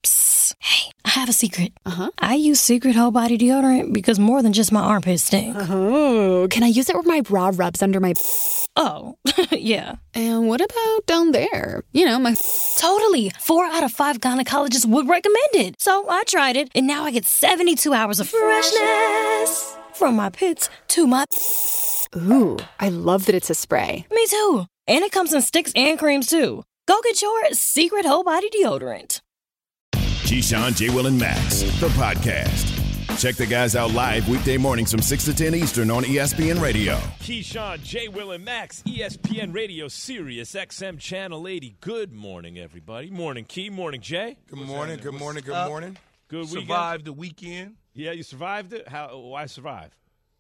Psst. Hey, I have a secret. Uh-huh. I use Secret Whole Body Deodorant because more than just my armpits stink. Oh, can I use it where my bra rubs under my... Oh, yeah. And what about down there? You know, my... Totally. 4 out of 5 gynecologists would recommend it. So I tried it, and now I get 72 hours of freshness. From my pits to my... Ooh, I love that it's a spray. Me too. And it comes in sticks and creams, too. Go get your Secret Whole Body Deodorant. Keyshawn, J. Will, and Max, the podcast. Check the guys out live weekday mornings from 6 to 10 Eastern on ESPN Radio. Keyshawn, J. Will, and Max, ESPN Radio, Sirius XM Channel 80. Good morning, everybody. Morning, Key. Morning, Jay. Good morning. Good morning. Good morning. Good weekend. Survived the weekend. Yeah, you survived it? Why survive?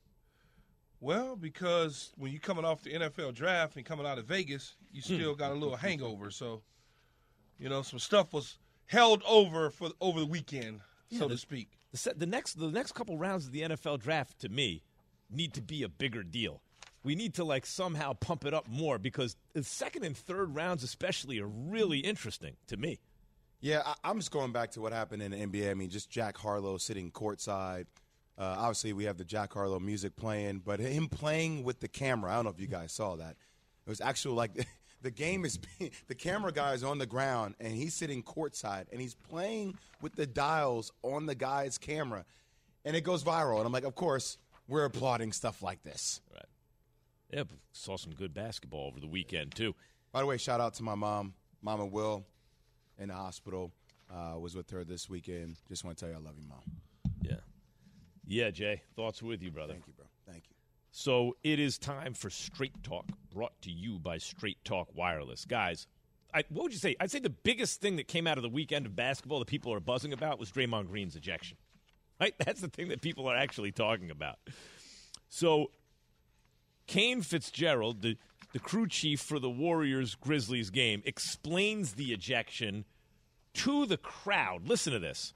Well, because when you're coming off the NFL draft and coming out of Vegas, you still got a little hangover. So, you know, some stuff was held over over the weekend, so to speak. The next couple rounds of the NFL draft, to me, need to be a bigger deal. We need to, somehow pump it up more because the second and third rounds especially are really interesting to me. Yeah, I'm just going back to what happened in the NBA. I mean, just Jack Harlow sitting courtside. Obviously, we have the Jack Harlow music playing, but him playing with the camera, I don't know if you guys saw that. It was actually the game is – the camera guy is on the ground, and he's sitting courtside, and he's playing with the dials on the guy's camera, and it goes viral. And I'm like, of course, we're applauding stuff like this. Right. Yeah, but saw some good basketball over the weekend, too. By the way, shout out to my mom, Mama Will, in the hospital. Was with her this weekend. Just want to tell you I love you, Mom. Yeah. Yeah, Jay. Thoughts with you, brother. Thank you, bro. Thank you. So it is time for Straight Talk, brought to you by Straight Talk Wireless. Guys, what would you say? I'd say the biggest thing that came out of the weekend of basketball that people are buzzing about was Draymond Green's ejection. Right? That's the thing that people are actually talking about. So Kane Fitzgerald, the crew chief for the Warriors-Grizzlies game, explains the ejection to the crowd. Listen to this.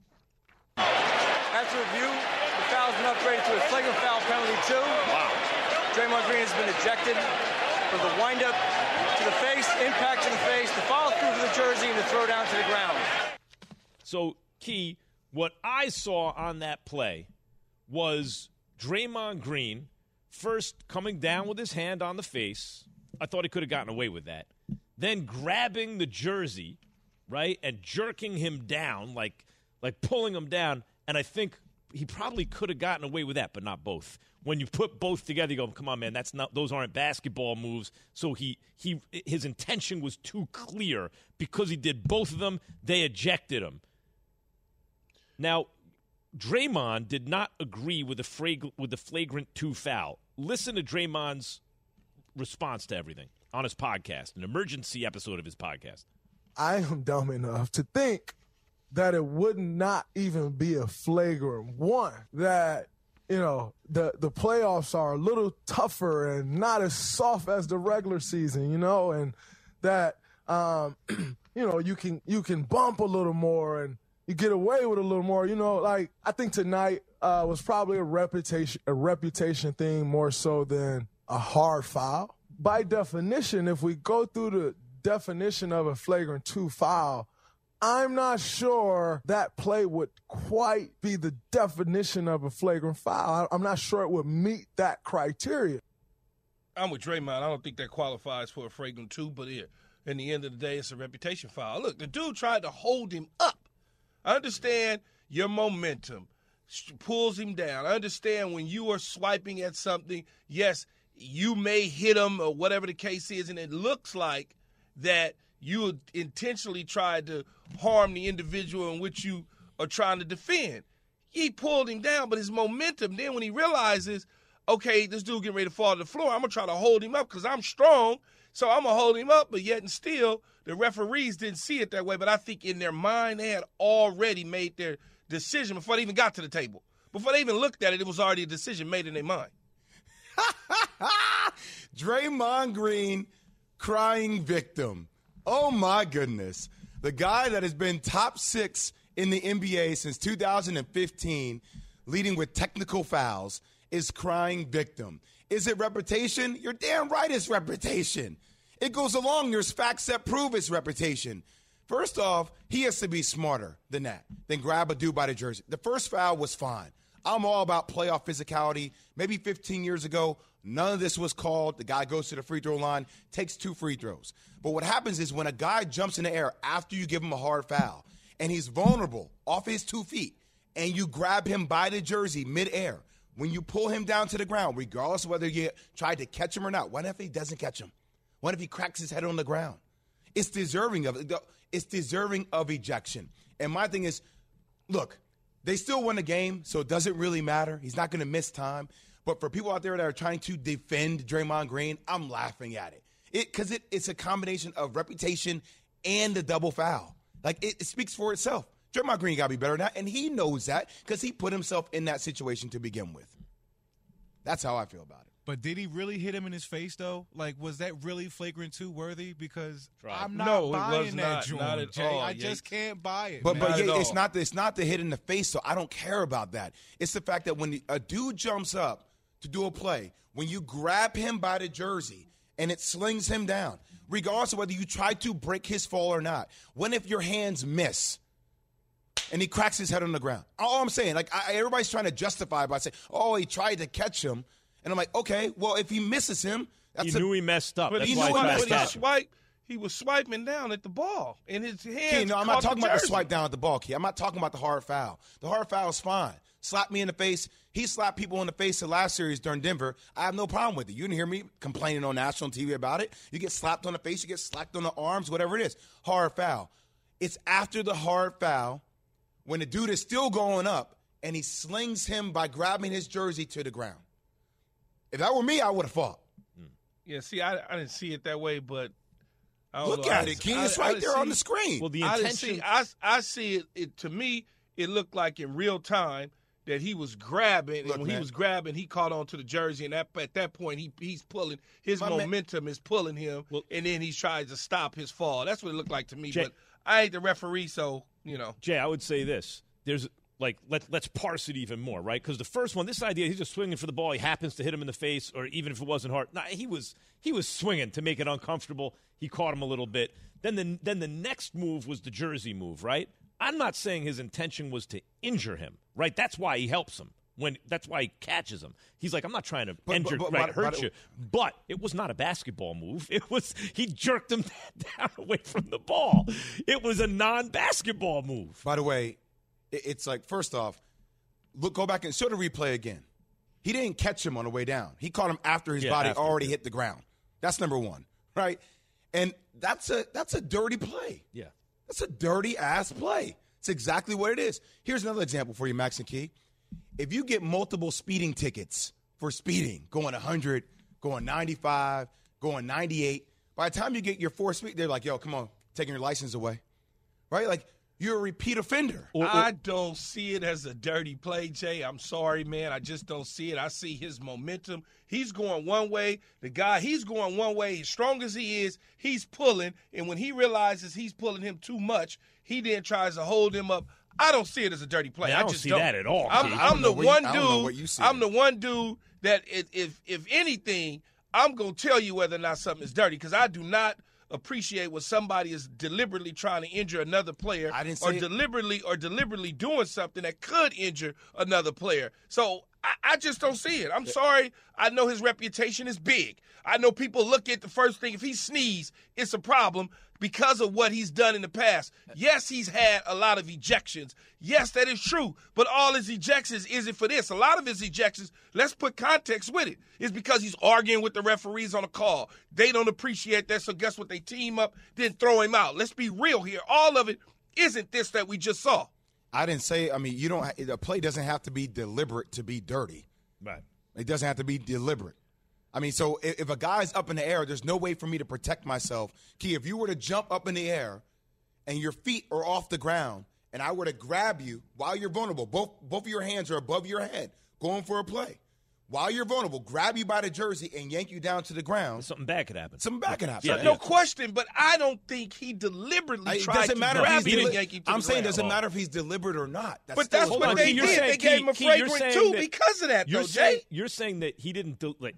After review, the foul's been upgraded to a flagrant foul penalty 2. Wow. Draymond Green has been ejected for the windup to the face, impact to the face, the follow through for the jersey, and the throw down to the ground. So, Key, what I saw on that play was Draymond Green first coming down with his hand on the face. I thought he could have gotten away with that. Then grabbing the jersey, right, and jerking him down, like pulling him down. And I think he probably could have gotten away with that, but not both. When you put both together, you go, come on, man, those aren't basketball moves. So his intention was too clear. Because he did both of them, they ejected him. Now, Draymond did not agree with the flagrant 2 foul. Listen to Draymond's response to everything on his podcast, an emergency episode of his podcast. I am dumb enough to think that it would not even be a flagrant 1, that, you know, the playoffs are a little tougher and not as soft as the regular season, you know, and that, you know, you can bump a little more and you get away with a little more, you know, I think tonight was probably a reputation thing more so than a hard foul. By definition, if we go through the definition of a flagrant 2 foul, I'm not sure that play would quite be the definition of a flagrant foul. I'm not sure it would meet that criteria. I'm with Draymond. I don't think that qualifies for a flagrant 2, but in the end of the day, it's a reputation foul. Look, the dude tried to hold him up. I understand your momentum pulls him down. I understand when you are swiping at something, yes, you may hit him or whatever the case is, and it looks like that you intentionally tried to harm the individual in which you are trying to defend. He pulled him down, but his momentum, then when he realizes, okay, this dude getting ready to fall to the floor, I'm going to try to hold him up because I'm strong, so I'm going to hold him up, but yet and still, the referees didn't see it that way, but I think in their mind, they had already made their decision before they even got to the table. Before they even looked at it, it was already a decision made in their mind. Draymond Green, crying victim. Oh, my goodness. The guy that has been top 6 in the NBA since 2015, leading with technical fouls, is crying victim. Is it reputation? You're damn right it's reputation. It goes along. There's facts that prove it's reputation. First off, he has to be smarter than that, than grab a dude by the jersey. The first foul was fine. I'm all about playoff physicality. Maybe 15 years ago, none of this was called. The guy goes to the free throw line, takes 2 free throws. But what happens is when a guy jumps in the air after you give him a hard foul and he's vulnerable off his 2 feet and you grab him by the jersey midair, when you pull him down to the ground, regardless of whether you tried to catch him or not, what if he doesn't catch him? What if he cracks his head on the ground? It's deserving of it. It's deserving of ejection. And my thing is, look, they still won the game, so it doesn't really matter. He's not going to miss time. But for people out there that are trying to defend Draymond Green, I'm laughing at it. Because it's a combination of reputation and the double foul. Like, it speaks for itself. Draymond Green got to be better than that, and he knows that because he put himself in that situation to begin with. That's how I feel about it. But did he really hit him in his face, though? Like, was that really flagrant 2 worthy? Because I'm not buying that, Jordan. Not at Jay. all, I just can't buy it. But yeah, it's it's not the hit in the face, so I don't care about that. It's the fact that when a dude jumps up to do a play, when you grab him by the jersey and it slings him down, regardless of whether you try to break his fall or not, what if your hands miss and he cracks his head on the ground? All I'm saying, like, everybody's trying to justify it by saying, oh, he tried to catch him. And I'm like, okay, well, if he misses him, he knew he messed up. But That's he why knew he tried to catch him. He was swiping down at the ball, and his hands. Key, no, I'm not talking about the swipe down at the ball, Key. I'm not talking about the hard foul. The hard foul is fine. Slap me in the face. He slapped people in the face the last series during Denver. I have no problem with it. You didn't hear me complaining on national TV about it. You get slapped on the face, you get slapped on the arms, whatever it is. Hard foul. It's after the hard foul when the dude is still going up and he slings him by grabbing his jersey to the ground. If that were me, I would have fought. Yeah, see, I didn't see it that way, but look at it, King. It's right there on the screen. Well, the intention. I see it. To me, it looked like in real time that he was grabbing, and when he was grabbing, he caught onto the jersey, and at that point, he's pulling. His momentum is pulling him, and then he tries to stop his fall. That's what it looked like to me. Jay, but I ain't the referee, so you know. Jay, I would say this: there's. Like, let's parse it even more, right? Because the first one, this idea, he's just swinging for the ball. He happens to hit him in the face, or even if it wasn't hard. Nah, he was swinging to make it uncomfortable. He caught him a little bit. Then the next move was the jersey move, right? I'm not saying his intention was to injure him, right? That's why he helps him. That's why he catches him. He's like, I'm not trying to hurt you. But it was not a basketball move. He jerked him down away from the ball. It was a non-basketball move. By the way, it's like, first off, go back and show the replay again. He didn't catch him on the way down. He caught him after his body already hit the ground. That's number one, right? And that's a dirty play. Yeah. That's a dirty-ass play. It's exactly what it is. Here's another example for you, Max and Key. If you get multiple speeding tickets for speeding, going 100, going 95, going 98, by the time you get your 4th speed, they're like, yo, come on, taking your license away, right? Like, you're a repeat offender. I don't see it as a dirty play, Jay. I'm sorry, man. I just don't see it. I see his momentum. He's going one way. He's going one way. As strong as he is, he's pulling. And when he realizes he's pulling him too much, he then tries to hold him up. I don't see it as a dirty play. Man, I don't see that at all. I'm the one dude that if anything, I'm going to tell you whether or not something is dirty, because I do not appreciate when somebody is deliberately trying to injure another player, deliberately doing something that could injure another player. So I just don't see it. I'm sorry. I know his reputation is big. I know people look at the first thing. If he sneezes, it's a problem because of what he's done in the past. Yes, he's had a lot of ejections. Yes, that is true. But all his ejections isn't for this. A lot of his ejections, let's put context with it, is because he's arguing with the referees on a call. They don't appreciate that, so guess what? They team up, then throw him out. Let's be real here. All of it isn't this that we just saw. I didn't say, a play doesn't have to be deliberate to be dirty. Right. It doesn't have to be deliberate. So if a guy's up in the air, there's no way for me to protect myself. Key, if you were to jump up in the air and your feet are off the ground and I were to grab you while you're vulnerable, both of your hands are above your head, going for a play. While you're vulnerable, grab you by the jersey and yank you down to the ground. Something bad could happen. Yeah, no question, but I don't think he deliberately tried to grab him and yank him to the ground. I'm saying it doesn't matter if he's deliberate or not. But that's what they did. They gave him a flagrant 2 because of that, though, Jay. You're saying that he didn't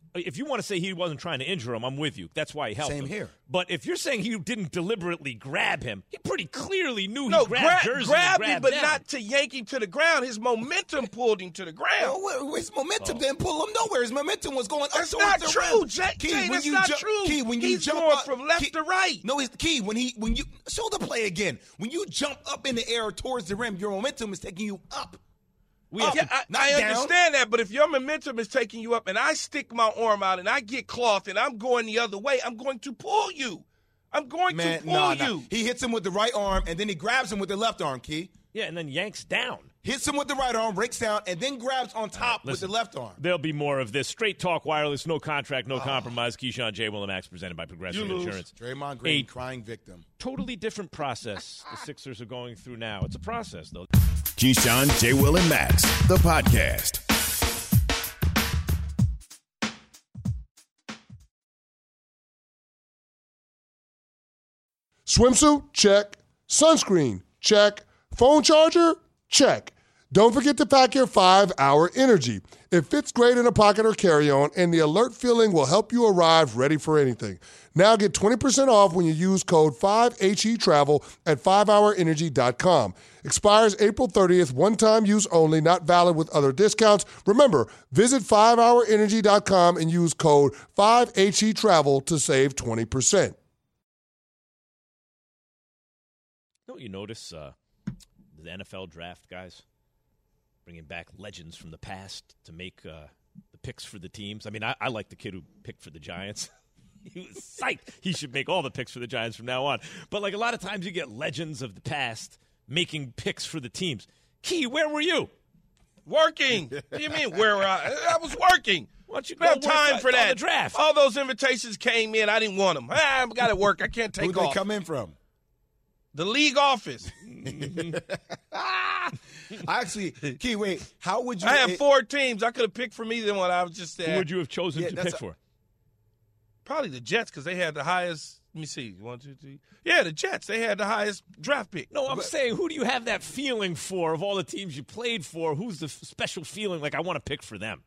if you want to say he wasn't trying to injure him, I'm with you. That's why he helped him. Same here. But if you're saying he didn't deliberately grab him, he pretty clearly knew he grabbed Jersey. Grabbed him, but down. not to yank him to the ground. His momentum pulled him to the ground. His momentum didn't pull him nowhere. His momentum was going up. That's not true, Jay. That's not true. Key, when he's jump going up, from left to right. No, it's Key. When you show the play again, when you jump up in the air towards the rim, your momentum is taking you up. I understand that, but if your momentum is taking you up and I stick my arm out and I get cloth and I'm going the other way, I'm going to pull you. I'm going to pull you. He hits him with the right arm, and then he grabs him with the left arm, Key. Yeah, and then yanks down. Hits him with the right arm, breaks down, and then grabs on top with the left arm. There'll be more of this. Straight Talk Wireless, no contract, no compromise. Keyshawn, J. Will, and Max, presented by Progressive Insurance. Draymond Green, crying victim. Totally different process the Sixers are going through now. It's a process, though. Keyshawn, J. Will, and Max, the podcast. Swimsuit? Check. Sunscreen? Check. Phone charger? Check. Don't forget to pack your 5-Hour Energy. It fits great in a pocket or carry-on, and the alert feeling will help you arrive ready for anything. Now get 20% off when you use code 5HETRAVEL at 5hourenergy.com. Expires April 30th, one-time use only, not valid with other discounts. Remember, visit 5hourenergy.com and use code 5HETRAVEL to save 20%. Don't you notice the NFL draft guys bringing back legends from the past to make the picks for the teams? I mean, I like the kid who picked for the Giants. He was psyched. He should make all the picks for the Giants from now on. But, like, a lot of times you get legends of the past making picks for the teams. Key, where were you? Working. What do you mean, where were I? I was working. Why don't you go have time for that? The draft. All those invitations came in. I didn't want them. I've got to work. I can't take off. Who'd they come in from? The league office. Actually, Key, wait. How would you? I have 4 teams. I could have picked from either one. I was just there. Who would you have chosen to pick for? Probably the Jets, because they had the highest. Let me see. 1, 2, 3. Yeah, the Jets. They had the highest draft pick. No, I'm saying, who do you have that feeling for of all the teams you played for? Who's the special feeling like I want to pick for them?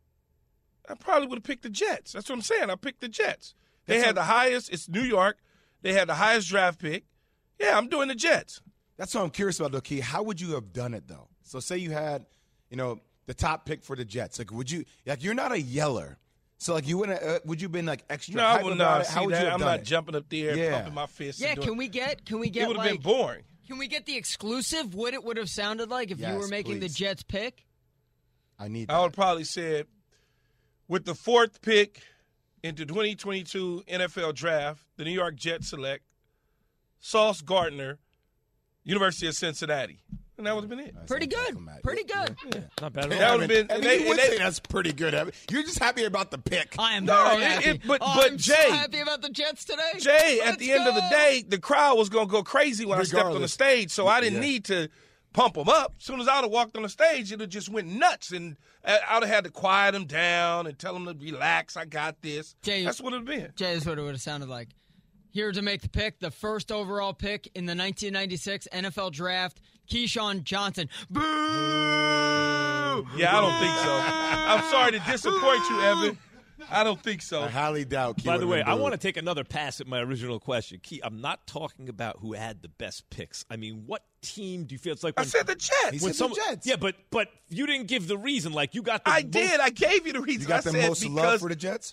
I probably would have picked the Jets. That's what I'm saying. I picked the Jets. They had the highest. It's New York. They had the highest draft pick. Yeah, I'm doing the Jets. That's what I'm curious about, though, Key. How would you have done it, though? So say you had, the top pick for the Jets. Like, would you – like, you're not a yeller. So, like, you wouldn't would you have been, like, extra hype about it? How would you have done I'm not jumping up there and pumping my fist. Yeah, can we get it would have been boring. Can we get the exclusive, what it would have sounded like if you were making the Jets pick? I need that. I would probably say, with the 4th pick into 2022 NFL Draft, the New York Jets select Sauce Gardner, University of Cincinnati. And that would have been it. Pretty good. Pretty good. Yeah. Not bad at all. That would have been. You would say that's pretty good. You're just happy about the pick. I am very happy. But Jay, so happy about the Jets today. Jay, at the end of the day, the crowd was going to go crazy when I stepped on the stage, so I didn't need to pump them up. As soon as I would have walked on the stage, it would have just went nuts, and I would have had to quiet them down and tell them to relax. I got this. Jay, that's what it would have been. Jay, that's what it would have sounded like. Here to make the pick, the first overall pick in the 1996 NFL Draft, Keyshawn Johnson. Boo! Yeah, I don't think so. I'm sorry to disappoint you, Evan. I don't think so. I highly doubt. Key By the way, I want to take another pass at my original question. Key, I'm not talking about who had the best picks. I mean, what team do you feel it's like? I said the Jets. He said the Jets. Yeah, but you didn't give the reason. Like, you got the I did. I gave you the reason. You got the most love for the Jets?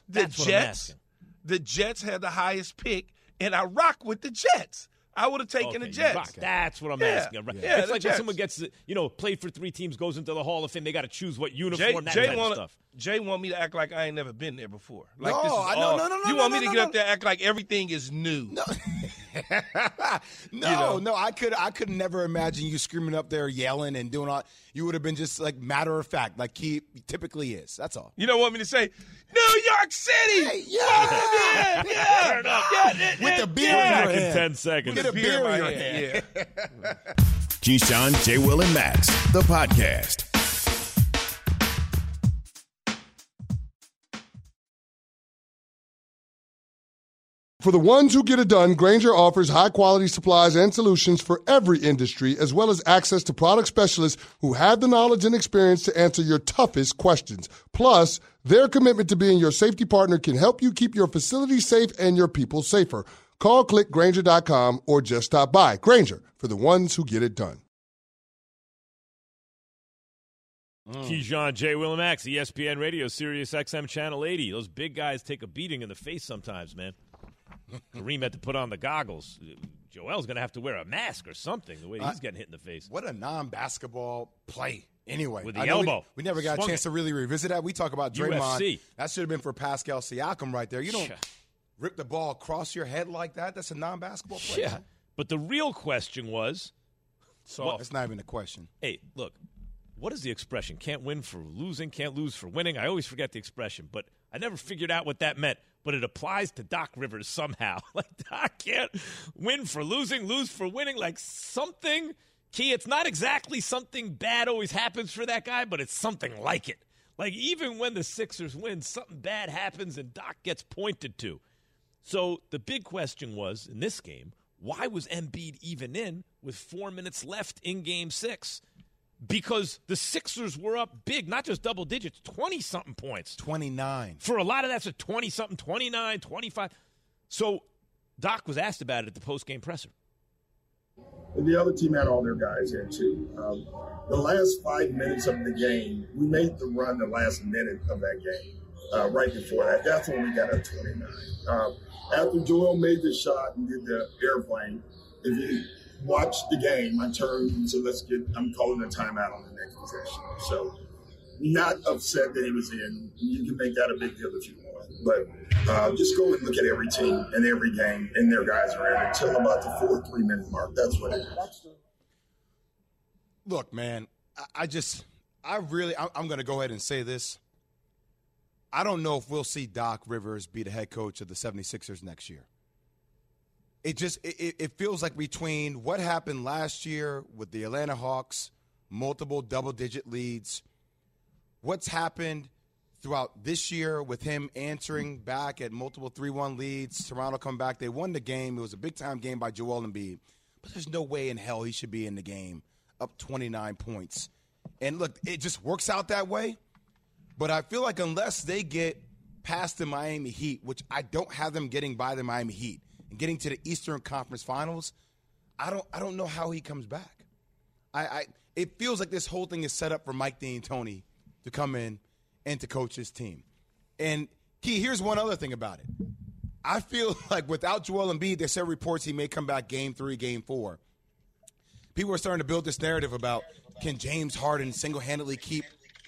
The Jets had the highest pick, and I rock with the Jets. I would have taken the Jets. That's what I'm asking. Yeah, it's like when someone gets, played for 3 teams, goes into the Hall of Fame, they got to choose what uniform, that kind of stuff. Jay want me to act like I ain't never been there before. Like no, this is no. You want me to get up there and act like everything is new. No. I could never imagine you screaming up there, yelling and doing all. You would have been just like matter of fact, like he typically is. That's all. You don't want me to say New York City. Hey, with the beer in your hand. 10 seconds. Get a beer in your hand. Keyshawn, J. Will, and Max, the podcast. For the ones who get it done, Grainger offers high-quality supplies and solutions for every industry, as well as access to product specialists who have the knowledge and experience to answer your toughest questions. Plus, their commitment to being your safety partner can help you keep your facility safe and your people safer. Call, click Grainger.com, or just stop by. Grainger, for the ones who get it done. Keyshawn, J. Will and Max, ESPN Radio, Sirius XM Channel 80. Those big guys take a beating in the face sometimes, man. Kareem had to put on the goggles. Joel's going to have to wear a mask or something, the way he's getting hit in the face. What a non-basketball play anyway. With the elbow. We never got a chance to really revisit that. We talk about Draymond. UFC. That should have been for Pascal Siakam right there. You don't rip the ball across your head like that. That's a non-basketball play. Yeah, but the real question was. It's not even a question. Hey, look, what is the expression? Can't win for losing, can't lose for winning. I always forget the expression, but I never figured out what that meant. But it applies to Doc Rivers somehow. Like, Doc can't win for losing, lose for winning. Like something, Key, it's not exactly something bad always happens for that guy, but it's something like it. Like, even when the Sixers win, something bad happens and Doc gets pointed to. So the big question was, in this game, why was Embiid even in with 4 minutes left in Game 6? Because the Sixers were up big, not just double digits, 20-something points. 29. For a lot of that's a 20-something, 29, 25. So Doc was asked about it at the post-game presser. And the other team had all their guys in, too. The last 5 minutes of the game, we made the run the last minute of that game. Right before that, that's when we got up 29. After Joel made the shot and did the airplane, if you watch the game, I turned and said, I'm calling a timeout on the next possession. So not upset that he was in. You can make that a big deal if you want. But just go and look at every team and every game, and their guys are in until about the 4 3-minute mark. That's what it is. Look, man, I'm going to go ahead and say this. I don't know if we'll see Doc Rivers be the head coach of the 76ers next year. It feels like between what happened last year with the Atlanta Hawks, multiple double-digit leads, what's happened throughout this year with him answering back at multiple 3-1 leads, Toronto come back, they won the game. It was a big-time game by Joel Embiid, but there's no way in hell he should be in the game up 29 points. And, look, it just works out that way, but I feel like unless they get past the Miami Heat, which I don't have them getting by the Miami Heat, and getting to the Eastern Conference Finals, I don't know how he comes back. It feels like this whole thing is set up for Mike D'Antoni to come in and to coach his team. And, Key, here's one other thing about it. I feel like without Joel Embiid, there's several reports he may come back Game 3, Game 4. People are starting to build this narrative about can James Harden single-handedly keep,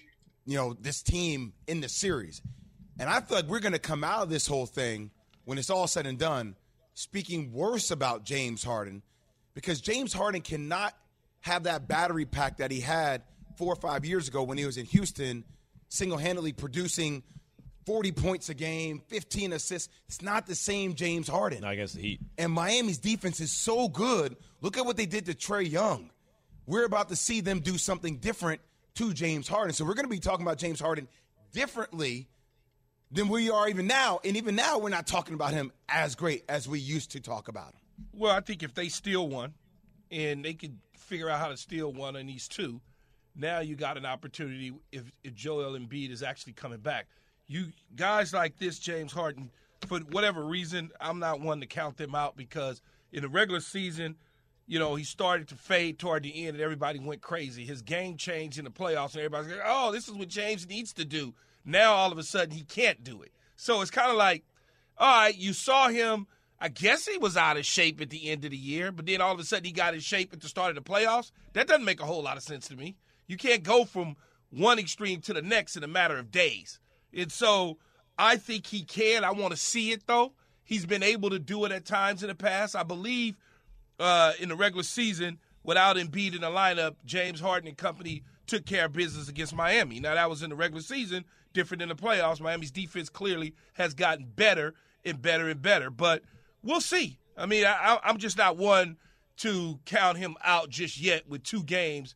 this team in the series. And I feel like we're going to come out of this whole thing when it's all said and done speaking worse about James Harden, because James Harden cannot have that battery pack that he had 4 or 5 years ago when he was in Houston, single-handedly producing 40 points a game, 15 assists. It's not the same James Harden. Not against the Heat. And Miami's defense is so good. Look at what they did to Trae Young. We're about to see them do something different to James Harden. So we're going to be talking about James Harden differently than we are even now. And even now, we're not talking about him as great as we used to talk about him. Well, I think if they steal one and they could figure out how to steal one in these two, now you got an opportunity if Joel Embiid is actually coming back. You guys like this, James Harden, for whatever reason, I'm not one to count them out because in the regular season, he started to fade toward the end and everybody went crazy. His game changed in the playoffs and everybody's like, oh, this is what James needs to do. Now, all of a sudden, he can't do it. So it's kind of like, all right, you saw him. I guess he was out of shape at the end of the year, but then all of a sudden he got in shape at the start of the playoffs. That doesn't make a whole lot of sense to me. You can't go from one extreme to the next in a matter of days. And so I think he can. I want to see it, though. He's been able to do it at times in the past. I believe in the regular season, without Embiid in the lineup, James Harden and company took care of business against Miami. Now, that was in the regular season. Different in the playoffs. Miami's defense clearly has gotten better and better and better. But we'll see. I mean, I'm just not one to count him out just yet with 2 games,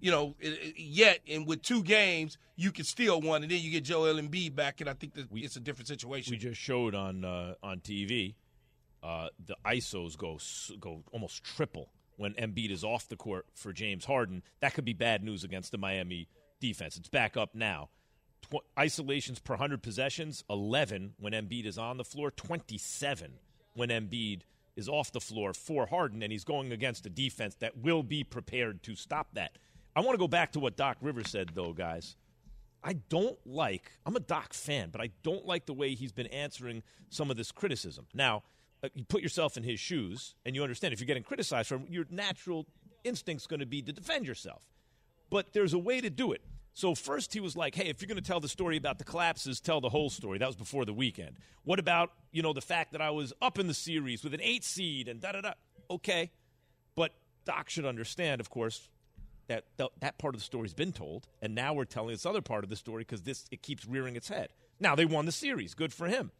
yet. And with 2 games, you can steal one, and then you get Joel Embiid back, and I think that it's a different situation. We just showed on TV the ISOs go almost triple when Embiid is off the court for James Harden. That could be bad news against the Miami defense. It's back up now. Isolations per 100 possessions, 11 when Embiid is on the floor, 27 when Embiid is off the floor for Harden, and he's going against a defense that will be prepared to stop that. I want to go back to what Doc Rivers said, though, guys. I'm a Doc fan, but I don't like the way he's been answering some of this criticism. Now, you put yourself in his shoes, and you understand if you're getting criticized for him, your natural instinct's going to be to defend yourself. But there's a way to do it. So first he was like, hey, if you're going to tell the story about the collapses, tell the whole story. That was before the weekend. What about, the fact that I was up in the series with an 8 seed and da-da-da? Okay. But Doc should understand, of course, that part of the story's been told, and now we're telling this other part of the story because it keeps rearing its head. Now they won the series. Good for him.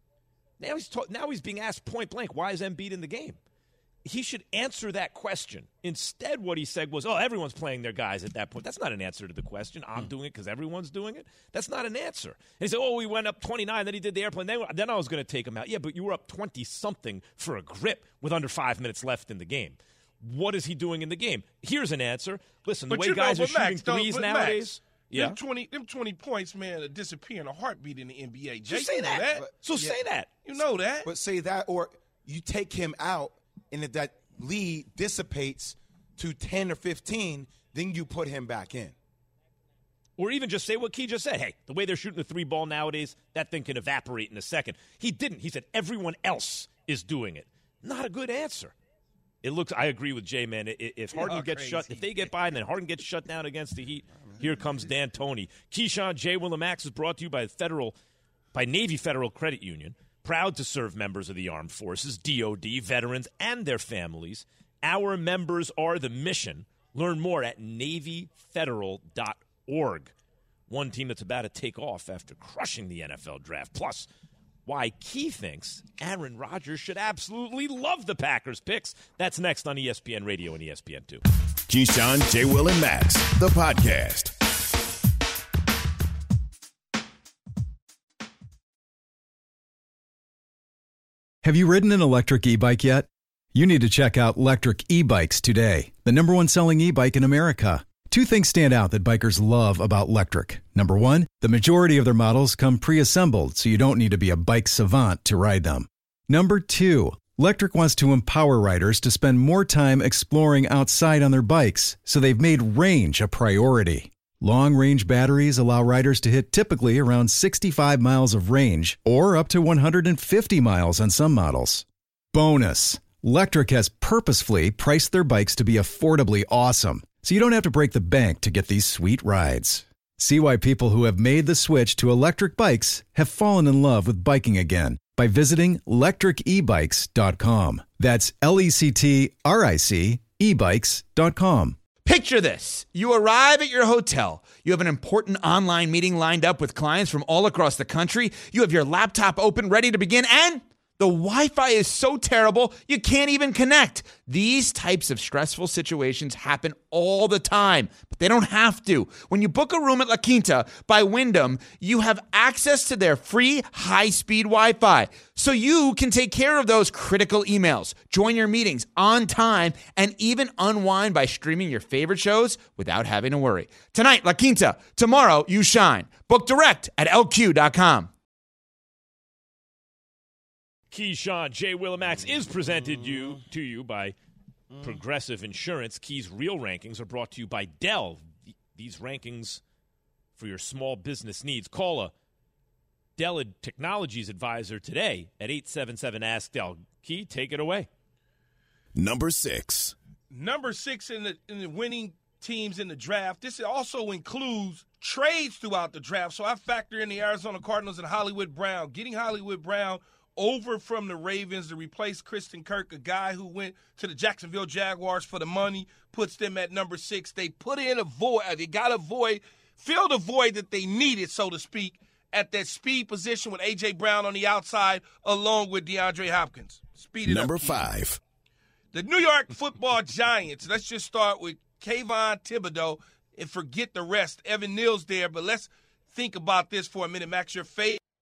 Now he's being asked point blank, why is Embiid in the game? He should answer that question. Instead, what he said was, everyone's playing their guys at that point. That's not an answer to the question. I'm doing it because everyone's doing it. That's not an answer. And he said, we went up 29, then he did the airplane. Then I was going to take him out. Yeah, but you were up 20-something for a grip with under 5 minutes left in the game. What is he doing in the game? Here's an answer. Listen, the way guys are shooting threes nowadays. Yeah. Them 20 points, man, disappear in a heartbeat in the NBA. Just say that. Say that. You know that. But say that, or you take him out, and if that lead dissipates to 10 or 15, then you put him back in. Or even just say what Key just said. Hey, the way they're shooting the 3 ball nowadays, that thing can evaporate in a second. He didn't. He said everyone else is doing it. Not a good answer. I agree with Jay, man. If Harden gets shut, if they get by and then Harden gets shut down against the Heat, here comes D'Antoni. Keyshawn, J. Will, and Max is brought to you by Navy Federal Credit Union. Proud to serve members of the armed forces, DOD, veterans, and their families. Our members are the mission. Learn more at NavyFederal.org. One team that's about to take off after crushing the NFL draft. Plus, why Key thinks Aaron Rodgers should absolutely love the Packers picks. That's next on ESPN Radio and ESPN2. Keyshawn, J. Will, and Max, the podcast. Have you ridden an electric e-bike yet? You need to check out Lectric E-Bikes today, the #1 selling e-bike in America. 2 things stand out that bikers love about Lectric. Number 1, the majority of their models come pre-assembled, so you don't need to be a bike savant to ride them. Number 2, Lectric wants to empower riders to spend more time exploring outside on their bikes, so they've made range a priority. Long-range batteries allow riders to hit typically around 65 miles of range or up to 150 miles on some models. Bonus, Lectric has purposefully priced their bikes to be affordably awesome, so you don't have to break the bank to get these sweet rides. See why people who have made the switch to electric bikes have fallen in love with biking again by visiting lectricebikes.com. That's LECTRIC ebikes.com. Picture this. You arrive at your hotel. You have an important online meeting lined up with clients from all across the country. You have your laptop open, ready to begin, and the Wi-Fi is so terrible, you can't even connect. These types of stressful situations happen all the time, but they don't have to. When you book a room at La Quinta by Wyndham, you have access to their free high-speed Wi-Fi, so you can take care of those critical emails, join your meetings on time, and even unwind by streaming your favorite shows without having to worry. Tonight, La Quinta. Tomorrow, you shine. Book direct at LQ.com. Keyshawn, J. Will, and Max is presented to you by Progressive Insurance. Key's Real Rankings are brought to you by Dell. These rankings for your small business needs. Call a Dell Technologies advisor today at 877-ASK-DELL. Key, take it away. Number 6. Number 6 in the winning teams in the draft. This also includes trades throughout the draft. So I factor in the Arizona Cardinals and Hollywood Brown. Getting Hollywood Brown over from the Ravens to replace Kristen Kirk, a guy who went to the Jacksonville Jaguars for the money, puts them at number 6. They put in a void. They got a void, filled a void that they needed, so to speak, at that speed position with A.J. Brown on the outside along with DeAndre Hopkins. Speed it Number up. 5. The New York Football Giants. Let's just start with Kayvon Thibodeau and forget the rest. Evan Neal's there, but let's think about this for a minute. Max, your favorite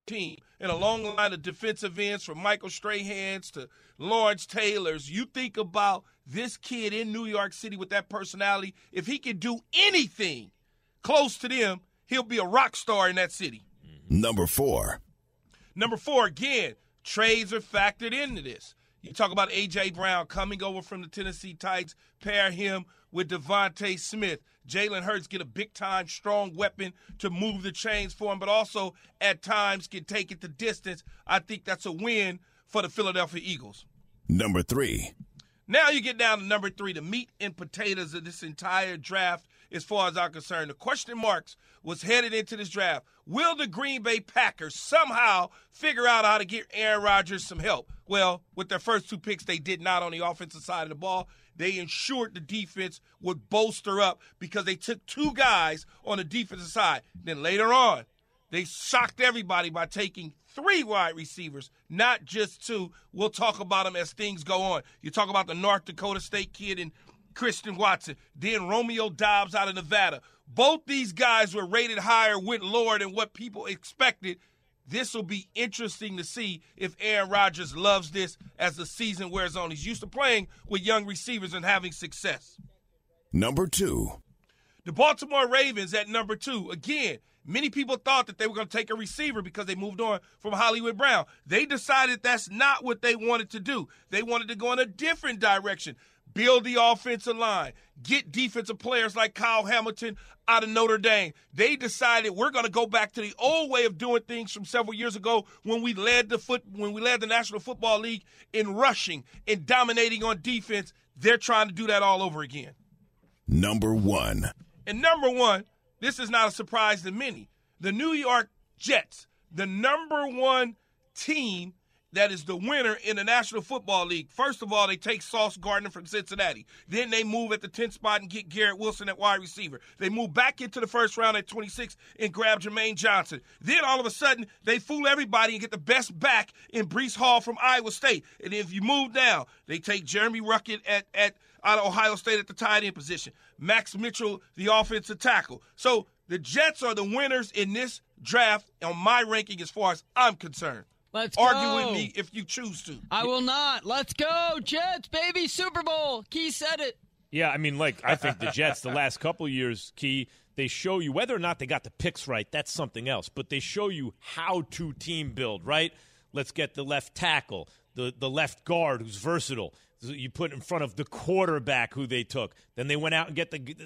team. And a long line of defensive ends from Michael Strahans to Lawrence Taylors. You think about this kid in New York City with that personality. If he can do anything close to them, he'll be a rock star in that city. Number 4. Number 4, again, trades are factored into this. You talk about A.J. Brown coming over from the Tennessee Titans, pair him with Devontae Smith. Jalen Hurts get a big-time, strong weapon to move the chains for him, but also at times can take it the distance. I think that's a win for the Philadelphia Eagles. Number 3. Now you get down to number 3, the meat and potatoes of this entire draft as far as I'm concerned. The question marks was headed into this draft. Will the Green Bay Packers somehow figure out how to get Aaron Rodgers some help? Well, with their first 2 picks, they did not on the offensive side of the ball. They ensured the defense would bolster up because they took 2 guys on the defensive side. Then later on, they shocked everybody by taking 3 wide receivers, not just 2. We'll talk about them as things go on. You talk about the North Dakota State kid and Christian Watson, then Romeo Doubs out of Nevada. Both these guys were rated higher, went lower than what people expected. This will be interesting to see if Aaron Rodgers loves this as the season wears on. He's used to playing with young receivers and having success. Number 2. The Baltimore Ravens at number 2. Again, many people thought that they were going to take a receiver because they moved on from Hollywood Brown. They decided that's not what they wanted to do. They wanted to go in a different direction. Build the offensive line. Get defensive players like Kyle Hamilton out of Notre Dame. They decided we're going to go back to the old way of doing things from several years ago when we led the National Football League in rushing and dominating on defense. They're trying to do that all over again. Number 1. And number 1, this is not a surprise to many. The New York Jets, the number 1 team that is the winner in the National Football League. First of all, they take Sauce Gardner from Cincinnati. Then they move at the 10th spot and get Garrett Wilson at wide receiver. They move back into the first round at 26 and grab Jermaine Johnson. Then all of a sudden, they fool everybody and get the best back in Breece Hall from Iowa State. And if you move down, they take Jeremy Ruckert out of Ohio State at the tight end position. Max Mitchell, the offensive tackle. So the Jets are the winners in this draft on my ranking as far as I'm concerned. Let's Argue go. with me if you choose to. I will not. Let's go, Jets, baby, Super Bowl. Key said it. Yeah, I mean, I think the Jets the last couple of years, Key, they show you whether or not they got the picks right, that's something else. But they show you how to team build, right? Let's get the left tackle, the left guard who's versatile. You put in front of the quarterback who they took. Then they went out and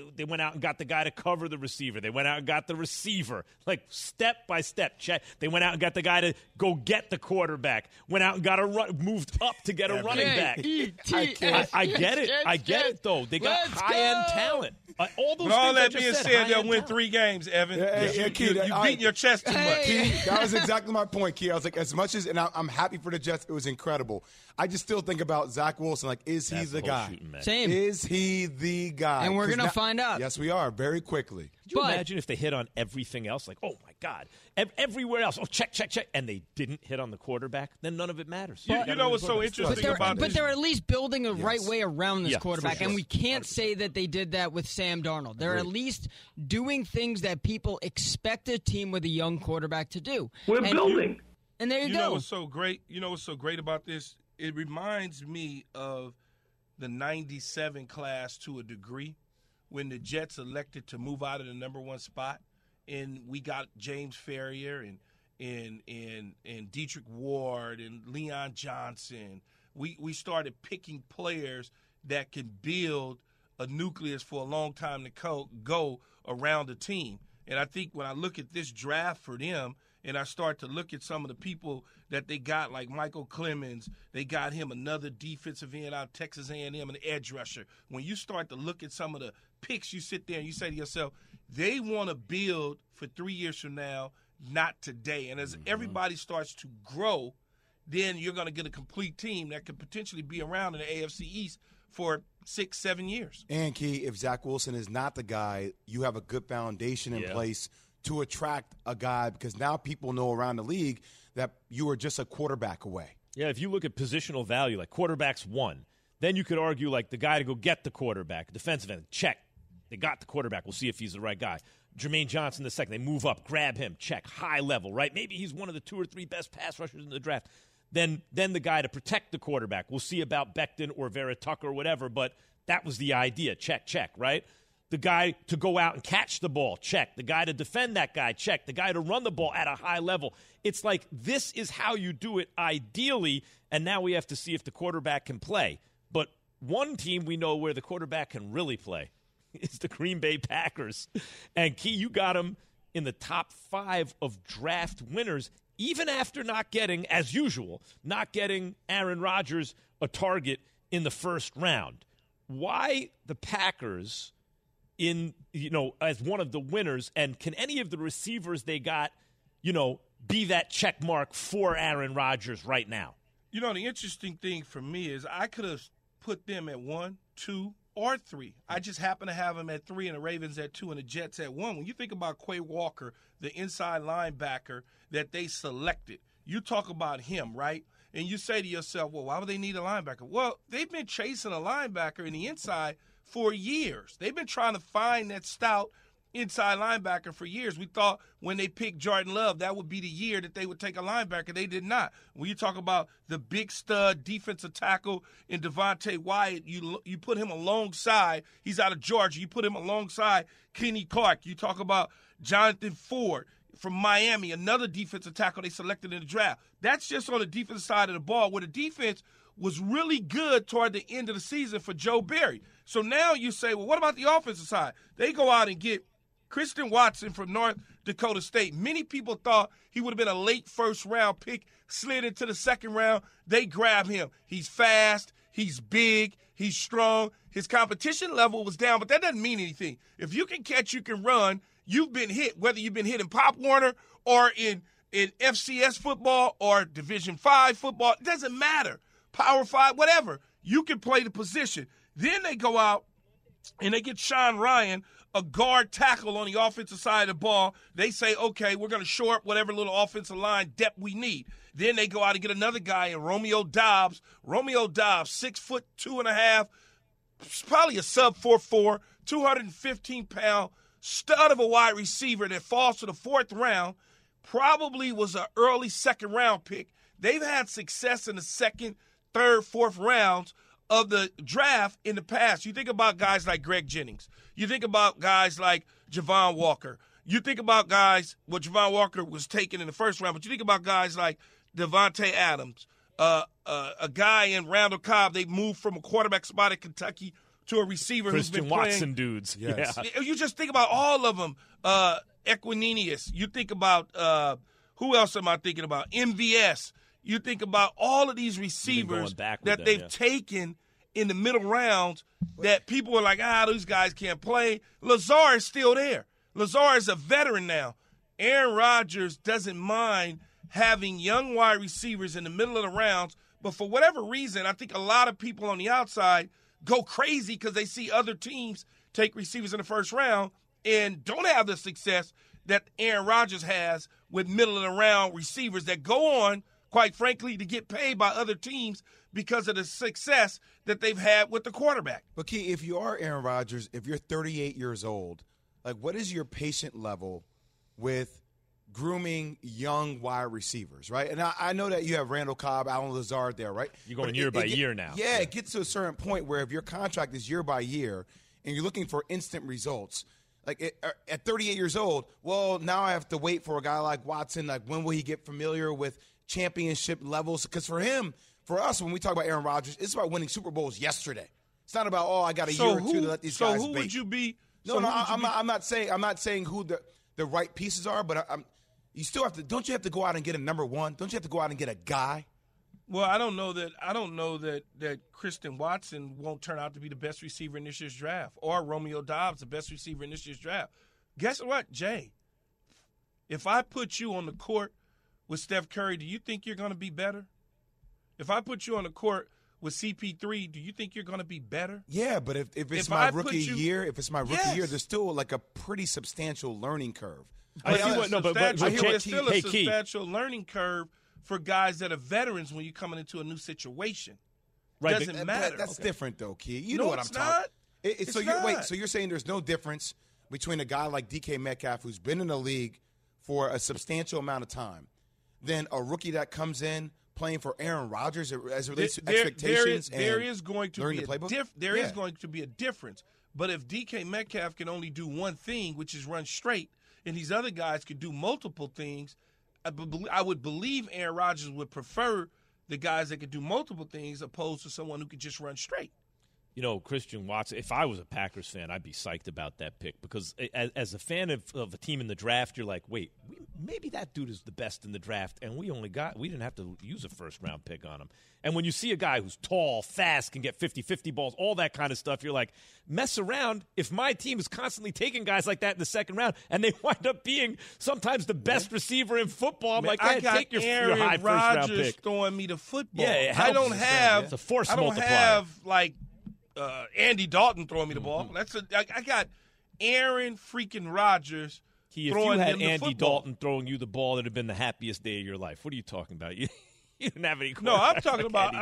got the guy to cover the receiver. They went out and got the receiver, step by step. Check. They went out and got the guy to go get the quarterback. Went out and got moved up to get a running back. I get it. I get it though. They got high-end talent. All those. But all that things being said, they'll win 3 games, Evan. Yeah, Key, you beating your chest too much. Key, that was exactly my point, Key. I was like, as much as, and I'm happy for the Jets, it was incredible. I just still think about Zach Wilson. Is he the guy? Same. Is he the guy? And we're going to find out. Yes, we are, very quickly. Could you imagine if they hit on everything else? Oh, my God. Everywhere else. Oh, check. And they didn't hit on the quarterback. Then none of it matters. You know what's so interesting about this? But they're at least building a right way around this quarterback. Sure. And we can't say that they did that with Sam Darnold. They're at least doing things that people expect a team with a young quarterback to do. We're building. And there you go. You know what's so great? You know what's so great about this? It reminds me of the 97 class to a degree when the Jets elected to move out of the number 1 spot, and we got James Ferrier and Dietrich Ward and Leon Johnson. We started picking players that could build a nucleus for a long time to go around the team. And I think when I look at this draft for them, and I start to look at some of the people that they got, like Michael Clemens. They got him another defensive end out of Texas A&M, an edge rusher. When you start to look at some of the picks, you sit there and you say to yourself, they want to build for 3 years from now, not today. And as everybody starts to grow, then you're going to get a complete team that could potentially be around in the AFC East for 6-7 years. And, Key, if Zach Wilson is not the guy, you have a good foundation in place to attract a guy, because now people know around the league that you are just a quarterback away. Yeah, if you look at positional value, quarterback's 1, then you could argue the guy to go get the quarterback, defensive end, check. They got the quarterback. We'll see if he's the right guy. Jermaine Johnson the second. They move up, grab him, check, high level, right? Maybe he's one of the 2 or 3 best pass rushers in the draft. Then the guy to protect the quarterback. We'll see about Becton or Vera Tucker or whatever, but that was the idea. Check, right? The guy to go out and catch the ball, check. The guy to defend that guy, check. The guy to run the ball at a high level. It's like this is how you do it ideally, and now we have to see if the quarterback can play. But one team we know where the quarterback can really play is the Green Bay Packers. And, Key, you got them in the top 5 of draft winners, even after not getting, as usual, not getting Aaron Rodgers a target in the first round. Why the Packers as one of the winners, and can any of the receivers they got, be that check mark for Aaron Rodgers right now? The interesting thing for me is I could have put them at 1, 2, or 3. I just happen to have them at 3 and the Ravens at 2 and the Jets at 1. When you think about Quay Walker, the inside linebacker that they selected, you talk about him, right? And you say to yourself, well, why would they need a linebacker? Well, they've been chasing a linebacker in the inside for years. They've been trying to find that stout inside linebacker for years. We thought when they picked Jordan Love, that would be the year that they would take a linebacker. They did not. When you talk about the big stud defensive tackle in Devontae Wyatt, you put him alongside, he's out of Georgia, you put him alongside Kenny Clark. You talk about Jonathan Ford from Miami, another defensive tackle they selected in the draft. That's just on the defensive side of the ball, where the defense was really good toward the end of the season for Joe Barry. So now you say, well, what about the offensive side? They go out and get Christian Watson from North Dakota State. Many people thought he would have been a late first-round pick, slid into the second round. They grab him. He's fast. He's big. He's strong. His competition level was down, but that doesn't mean anything. If you can catch, you can run. You've been hit, whether you've been hit in Pop Warner or in FCS football or Division V football. It doesn't matter. Power 5, whatever. You can play the position. Then they go out and they get Sean Ryan, a guard tackle on the offensive side of the ball. They say, okay, we're going to shore up whatever little offensive line depth we need. Then they go out and get another guy in Romeo Doubs. Romeo Doubs, 6'2.5", probably a sub 4'4", 215-pound stud of a wide receiver that falls to the 4th round, probably was an early second-round pick. They've had success in the 2nd, 3rd, 4th rounds of the draft in the past. You think about guys like Greg Jennings. You think about guys like Javon Walker. You think about guys, Javon Walker was taken in the 1st round, but you think about guys like Devontae Adams, a guy in Randall Cobb. They moved from a quarterback spot at Kentucky to a receiver Christian who's been playing. Watson dudes. Yes. Yeah. You just think about all of them. Equinemius. You think about who else am I thinking about? MVS. You think about all of these receivers that they've taken in the middle rounds that people are like, those guys can't play. Lazard is still there. Lazard is a veteran now. Aaron Rodgers doesn't mind having young wide receivers in the middle of the rounds, but for whatever reason, I think a lot of people on the outside go crazy because they see other teams take receivers in the 1st round and don't have the success that Aaron Rodgers has with middle-of-the-round receivers that go on, quite frankly, to get paid by other teams because of the success that they've had with the quarterback. But, Key, if you are Aaron Rodgers, if you're 38 years old, what is your patient level with grooming young wide receivers, right? And I know that you have Randall Cobb, Alan Lazard there, right? You're going year by year now. Yeah, it gets to a certain point where if your contract is year by year and you're looking for instant results, at 38 years old, well, now I have to wait for a guy like Watson. When will he get familiar with championship levels? Because for us, when we talk about Aaron Rodgers, it's about winning Super Bowls yesterday. It's not about, I got a year or two to let these guys bake. So who would you be? I'm not saying who the right pieces are, but you still have to. Don't you have to go out and get a number one? Don't you have to go out and get a guy? Well, I don't know that Christian Watson won't turn out to be the best receiver in this year's draft, or Romeo Doubs the best receiver in this year's draft. Guess what, Jay? If I put you on the court with Steph Curry, do you think you're going to be better? If I put you on the court with CP3, do you think you're going to be better? Yeah, but if it's my rookie year, there's still a pretty substantial learning curve. There's still a substantial learning curve for guys that are veterans when you're coming into a new situation. Right, doesn't matter. That's different, though, Key. You know what I'm talking about. So you're saying there's no difference between a guy like DK Metcalf, who's been in the league for a substantial amount of time, than a rookie that comes in playing for Aaron Rodgers as it relates to expectations? There is going to be is going to be a difference. But if DK Metcalf can only do one thing, which is run straight, and these other guys could do multiple things, I would believe Aaron Rodgers would prefer the guys that could do multiple things opposed to someone who could just run straight. You know, Christian Watson, if I was a Packers fan, I'd be psyched about that pick because as a fan of a team in the draft, you're like, wait, maybe that dude is the best in the draft, and we didn't have to use a first-round pick on him. And when you see a guy who's tall, fast, can get 50-50 balls, all that kind of stuff, you're like, mess around. If my team is constantly taking guys like that in the second round, and they wind up being sometimes the best receiver in football, I'm like, hey, take your high first-round pick. Throwing me the football. Yeah, it helps. It's a force multiplier. I don't have, like, Andy Dalton throwing me the ball. I got Aaron freaking Rodgers throwing him the football. If you had Andy Dalton throwing you the ball, it would have been the happiest day of your life. What are you talking about? You didn't have any. No, I'm talking about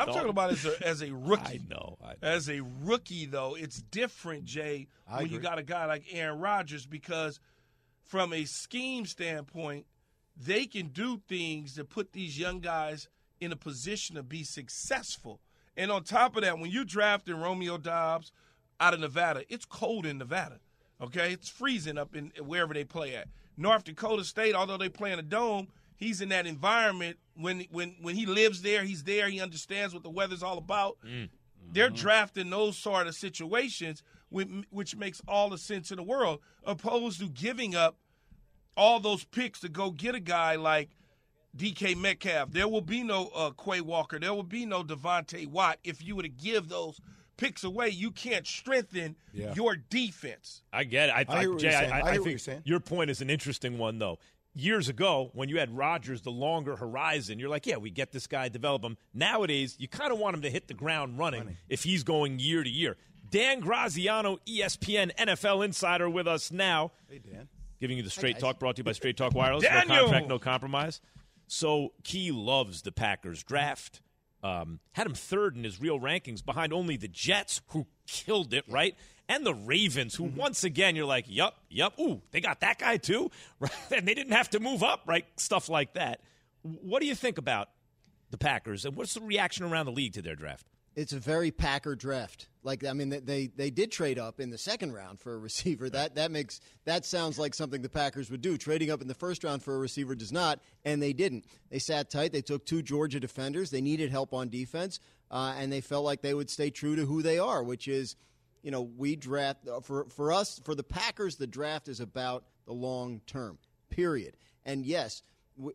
as a rookie. I know. As a rookie, though, it's different, Jay, when you got a guy like Aaron Rodgers, because from a scheme standpoint, they can do things to put these young guys in a position to be successful. And on top of that, when you drafted Romeo Doubs out of Nevada, it's cold in Nevada, okay? It's freezing up in wherever they play at. North Dakota State, although they play in a dome, he's in that environment. When he lives there, he's there. He understands what the weather's all about. They're drafting those sort of situations, which makes all the sense in the world, opposed to giving up all those picks to go get a guy like DK Metcalf. There will be no Quay Walker. There will be no Devontae Watt. If you were to give those picks away, you can't strengthen your defense. I get it. I think your point is an interesting one, though. Years ago, when you had Rodgers, the longer horizon, you're like, yeah, we get this guy, develop him. Nowadays, you kind of want him to hit the ground running if he's going year to year. Dan Graziano, ESPN NFL Insider, with us now. Hey, Dan. Giving you the Straight Talk, brought to you by Straight Talk Wireless. Daniel! No contract, no compromise. So Key loves the Packers draft. Had him third in his real rankings behind only the Jets, who killed it, right? And the Ravens, who once again, you're like, yup. Ooh, they got that guy too? Right? And they didn't have to move up, right? Stuff like that. What do you think about the Packers, and what's the reaction around the league to their draft? It's a very Packer draft. They did trade up in the second round for a receiver. That sounds like something the Packers would do. Trading up in the first round for a receiver does not, and they didn't. They sat tight. They took 2 Georgia defenders. They needed help on defense, and they felt like they would stay true to who they are, which is, we draft for us, for the Packers. The draft is about the long term. Period. And yes,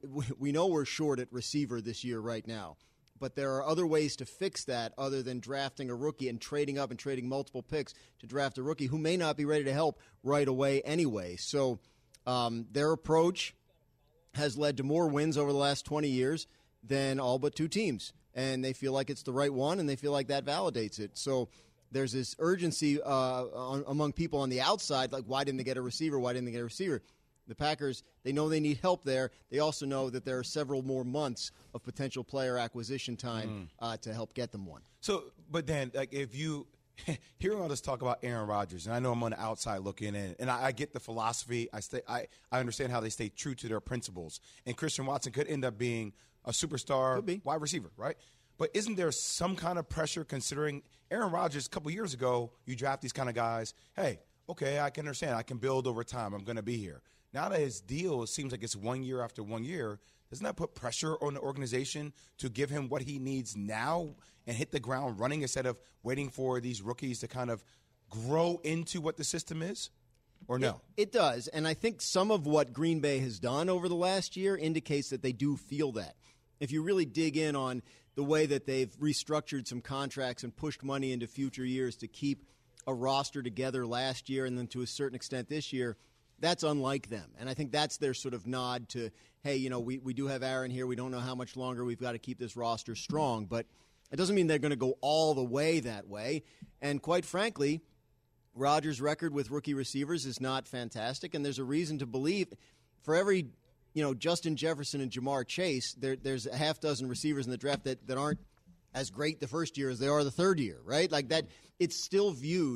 we know we're short at receiver this year right now. But there are other ways to fix that other than drafting a rookie and trading up and trading multiple picks to draft a rookie who may not be ready to help right away anyway. So their approach has led to more wins over the last 20 years than all but 2 teams. And they feel like it's the right one, and they feel like that validates it. So there's this urgency among people on the outside, like, why didn't they get a receiver? Why didn't they get a receiver? The Packers, they know they need help there. They also know that there are several more months of potential player acquisition time to help get them one. So, but then, like, if you hearing all this talk about Aaron Rodgers, and I know I'm on the outside looking in, and I get the philosophy. I understand how they stay true to their principles. And Christian Watson could end up being a superstar wide receiver, right? But isn't there some kind of pressure considering Aaron Rodgers a couple years ago, you draft these kind of guys, hey, okay, I can understand. I can build over time. I'm going to be here. Now that his deal seems like it's 1 year after 1 year, doesn't that put pressure on the organization to give him what he needs now and hit the ground running instead of waiting for these rookies to kind of grow into what the system is? Or no? It does. And I think some of what Green Bay has done over the last year indicates that they do feel that. If you really dig in on the way that they've restructured some contracts and pushed money into future years to keep a roster together last year and then to a certain extent this year, that's unlike them. And I think that's their sort of nod to, hey, we do have Aaron here. We don't know how much longer we've got to keep this roster strong. But it doesn't mean they're going to go all the way that way. And quite frankly, Rodgers' record with rookie receivers is not fantastic. And there's a reason to believe for every, Justin Jefferson and Jamar Chase, there's a half dozen receivers in the draft that aren't as great the first year as they are the third year, right? Like that, it's still viewed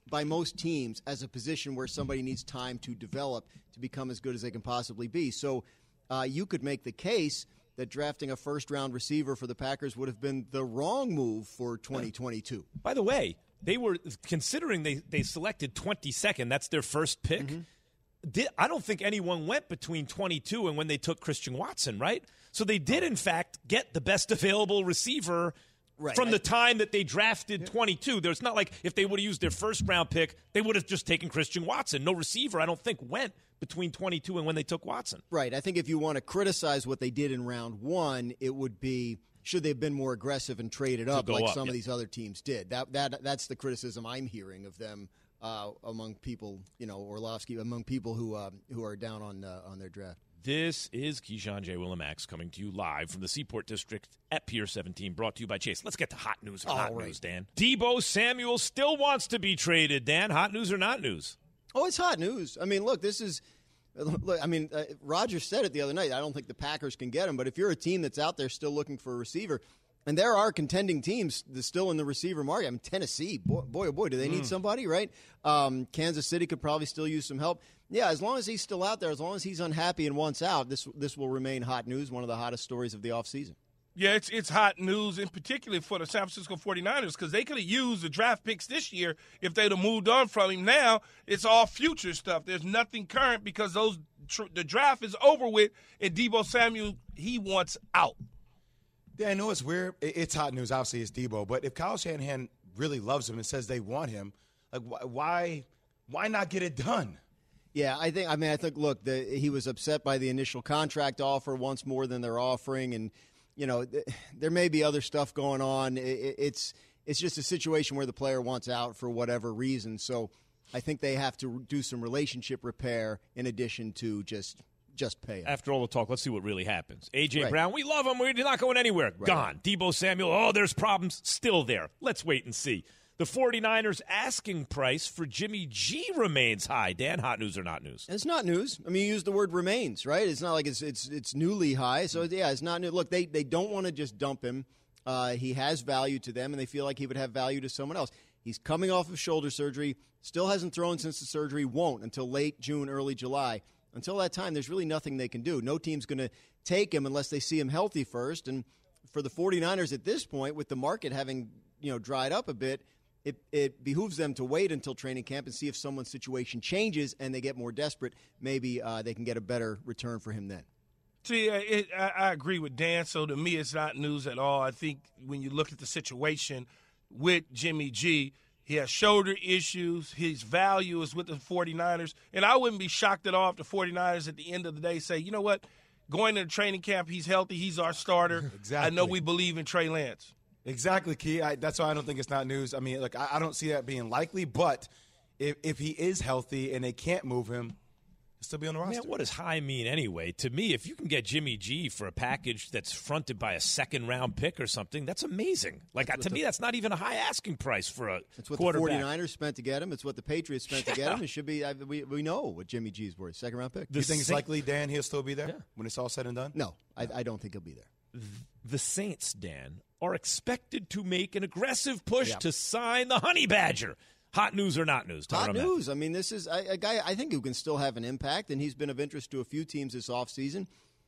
by most teams as a position where somebody needs time to develop to become as good as they can possibly be. So you could make the case that drafting a first-round receiver for the Packers would have been the wrong move for 2022. By the way, they were considering they selected 22nd. That's their first pick. I don't think anyone went between 22 and when they took Christian Watson, right? So they did, in fact, get the best available receiver from the time that they drafted 22. There's not like if they would have used their first-round pick, they would have just taken Christian Watson. No receiver, I don't think, went between 22 and when they took Watson. Right. I think if you want to criticize what they did in round 1, it would be should they have been more aggressive and traded up like some of these other teams did. That's the criticism I'm hearing of them among people, Orlovsky, among people who are down on their draft. This is Keyshawn J. Will and Max coming to you live from the Seaport District at Pier 17, brought to you by Chase. Let's get to hot news or not news, Dan. Deebo Samuel still wants to be traded, Dan. Hot news or not news? Oh, it's hot news. I mean, look, Roger said it the other night. I don't think the Packers can get him, but if you're a team that's out there still looking for a receiver, and there are contending teams that's still in the receiver market. I mean, Tennessee, boy, oh boy, do they need somebody, right? Kansas City could probably still use some help. Yeah, as long as he's still out there, as long as he's unhappy and wants out, this will remain hot news, one of the hottest stories of the offseason. Yeah, it's hot news, in particular for the San Francisco 49ers, because they could have used the draft picks this year if they'd have moved on from him. Now it's all future stuff. There's nothing current because the draft is over with, and Deebo Samuel, he wants out. Yeah, I know it's weird. It's hot news. Obviously, it's Deebo. But if Kyle Shanahan really loves him and says they want him, like why not get it done? Yeah, I think. Look, he was upset by the initial contract offer once more than they're offering, and there may be other stuff going on. It's just a situation where the player wants out for whatever reason. So I think they have to do some relationship repair in addition to just pay him. After all the talk, let's see what really happens. A.J. Brown, we love him. We're not going anywhere. Right. Gone. Deebo Samuel, there's problems. Still there. Let's wait and see. The 49ers asking price for Jimmy G remains high. Dan, hot news or not news? It's not news. I mean, you use the word remains, right? It's not like it's newly high. So, yeah, it's not new. Look, they don't want to just dump him. He has value to them, and they feel like he would have value to someone else. He's coming off of shoulder surgery, still hasn't thrown since the surgery, won't until late June, early July. Until that time, there's really nothing they can do. No team's going to take him unless they see him healthy first. And for the 49ers at this point, with the market having dried up a bit, it behooves them to wait until training camp and see if someone's situation changes and they get more desperate. Maybe they can get a better return for him then. See, I agree with Dan. So to me, it's not news at all. I think when you look at the situation with Jimmy G, he has shoulder issues. His value is with the 49ers. And I wouldn't be shocked at all if the 49ers at the end of the day say, you know what, going to the training camp, he's healthy, he's our starter. Exactly. I know we believe in Trey Lance. Exactly, Key. That's why I don't think it's not news. I mean, look, I don't see that being likely, but if he is healthy and they can't move him, he'll still be on the roster. Man, what does high mean anyway? To me, if you can get Jimmy G for a package that's fronted by a second-round pick or something, that's amazing. To me, that's not even a high asking price for a It's what quarterback. The 49ers spent to get him. It's what the Patriots spent to get him. It should be. We know what Jimmy G's worth. Second-round pick. Do you think it's likely, Dan, he'll still be there when it's all said and done? No, I don't think he'll be there. The Saints, Dan, are expected to make an aggressive push to sign the Honey Badger. Hot news or not news? Hot news. I mean, this is a guy I think who can still have an impact, and he's been of interest to a few teams this offseason.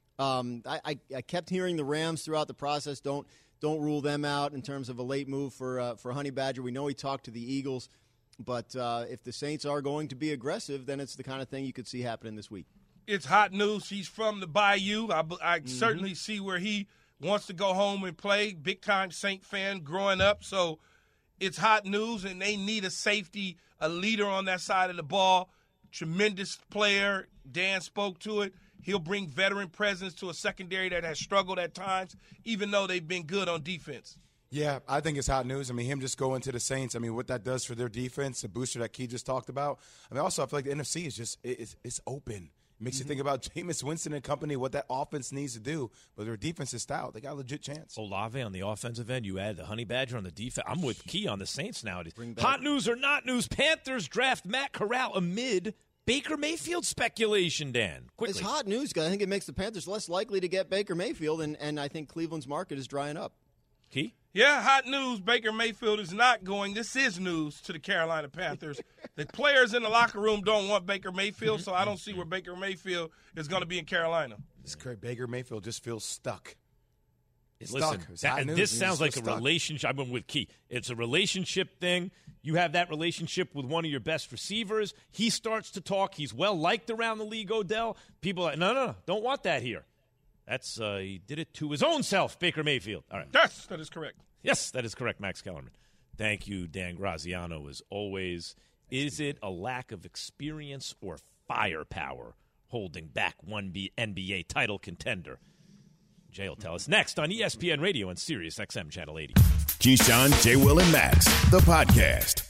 I kept hearing the Rams throughout the process. Don't rule them out in terms of a late move for Honey Badger. We know he talked to the Eagles, but if the Saints are going to be aggressive, then it's the kind of thing you could see happening this week. It's hot news. He's from the Bayou. I certainly see where he wants to go home and play. Big-time Saint fan growing up. So it's hot news, and they need a safety, a leader on that side of the ball. Tremendous player. Dan spoke to it. He'll bring veteran presence to a secondary that has struggled at times, even though they've been good on defense. Yeah, I think it's hot news. I mean, him just going to the Saints, I mean, what that does for their defense, the booster that Key just talked about. I mean, also, I feel like the NFC is just it's open. It makes you think about Jameis Winston and company, what that offense needs to do. But their defense is stout. They got a legit chance. Olave on the offensive end. You add the Honey Badger on the defense. I'm with Key on the Saints nowadays. Hot news or not news, Panthers draft Matt Corral amid Baker Mayfield speculation, Dan. Quickly. It's hot news because I think it makes the Panthers less likely to get Baker Mayfield, and I think Cleveland's market is drying up. Key? Yeah, hot news. Baker Mayfield is not going. This is news to the Carolina Panthers. The players in the locker room don't want Baker Mayfield, so I don't see where Baker Mayfield is going to be in Carolina. Baker Mayfield just feels stuck. Listen, this sounds like a relationship. I'm with Key. It's a relationship thing. You have that relationship with one of your best receivers. He starts to talk. He's well-liked around the league, Odell. People are like, no, don't want that here. That's he did it to his own self, Baker Mayfield. All right. Yes, that is correct. Yes, that is correct, Max Kellerman. Thank you, Dan Graziano, as always. Is it a lack of experience or firepower holding back one NBA title contender? Jay will tell us next on ESPN Radio and Sirius XM Channel 80. Keyshawn, J. Will, and Max, the podcast.